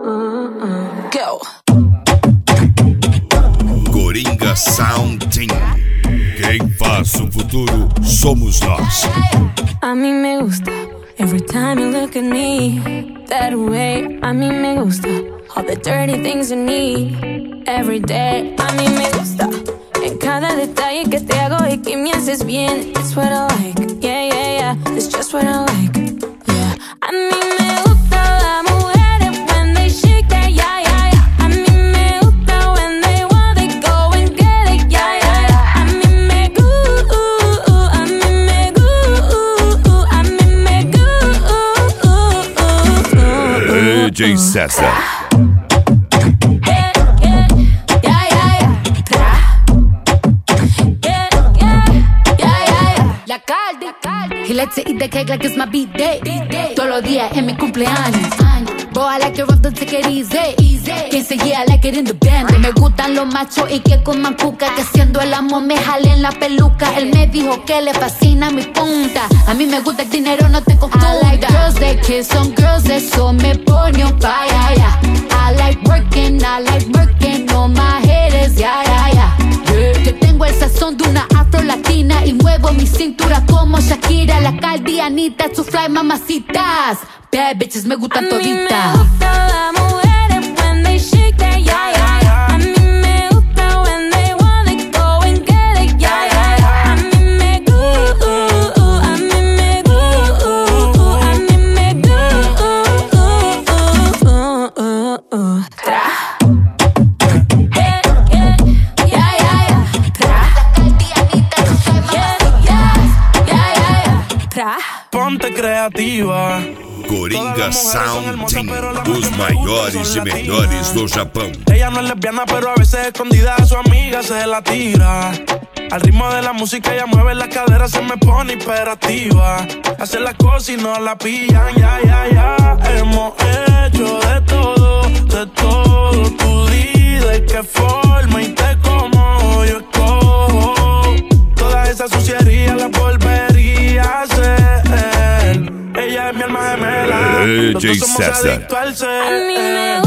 Go. Coringa Sound Team. Quem faz o futuro somos nós. A mí me gusta every time you look at me that way. A mí me gusta all the dirty things you need every day. A mí me gusta en cada detalle que te hago y que me haces bien. It's what I like, yeah, yeah, yeah. It's just what I like, yeah. A mí me gusta la mujeres when they shake that, yeah, yeah, yeah. A mí me gusta when they want they go and get it, yeah, yeah, yeah. A mí me gusta, a mí me gusta, a mí me gusta. DJ César. He likes to eat the cake like it's my B-day. Todos los días en mi cumpleaños. Boy, I like it rough, don't take it easy. Quien say yeah, I like it in the band. Me gustan los machos y que coman cuca. Que haciendo el amor me jalen la peluca. Él me dijo que le fascina mi punta. A mí me gusta el dinero, no te confunda. I like girls that kiss on girls, eso me pone on fire, yeah. I like working on my haters, yeah, yeah, yeah. Que tengo el sazón de una afro latina y muevo mi cintura como Shakira, la caldianita, to fly mamacitas. Bad bitches me gustan toditas. A mí me gusta la mujeres when they shake that, yeah, yeah, yeah. A mí me gusta when they want it, go and get it, yeah, yeah, yeah. A mí me gusta, a mí me gusta, a mí me gusta. Ponte creativa. Coringa Sound Team, os maiores e melhores do Japão. Ella no es lesbiana, pero a veces escondida a su amiga se la tira. Al ritmo de la música ella mueve la cadera, se me pone imperativa. Hace las cosas y no la pillan, ya, ya, ya. Hemos hecho de todo, de todo. Tú di de qué forma y te como yo escojo. Toda esa suciería la volvería a hacer. Ella es mi alma gemela. DJ César. A mí me